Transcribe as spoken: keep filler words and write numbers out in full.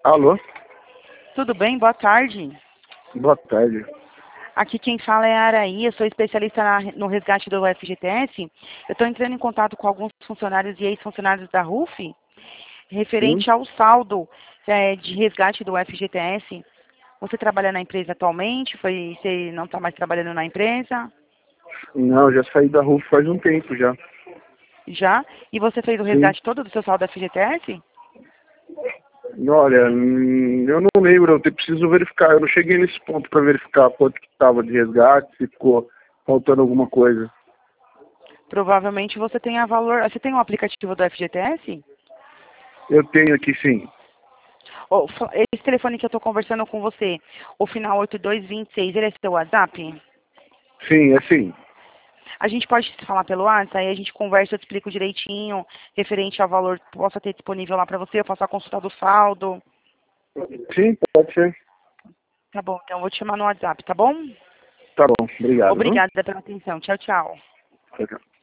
Alô? Tudo bem? Boa tarde. Boa tarde. Aqui quem fala é a Araí, eu sou especialista na- no resgate do F G T S. Eu estou entrando em contato com alguns funcionários e ex-funcionários da R U F, Sim? referente ao saldo eh, de resgate do F G T S. Você trabalha na empresa atualmente? Foi, você não está mais trabalhando na empresa? Não, já saí da R U F faz um tempo já. Já? E você fez o Sim. resgate todo do seu saldo do F G T S? Olha, hum, eu não lembro, eu te- preciso verificar. Eu não cheguei nesse ponto para verificar quanto que estava de resgate, se ficou faltando alguma coisa. Provavelmente você tem a valor. Você tem um aplicativo do F G T S? Eu tenho aqui sim. Ô, fa- esse telefone que eu estou conversando com você, o final oito dois dois seis, ele é seu WhatsApp? Sim, é sim. A gente pode se falar pelo WhatsApp, aí a gente conversa, eu te explico direitinho, referente ao valor que possa ter disponível lá para você, eu faço a consulta do saldo. Sim, pode ser. Tá bom, então eu vou te chamar no WhatsApp, tá bom? Tá bom, obrigado. Viu? Obrigada pela atenção. Tchau, tchau. Tchau, tchau.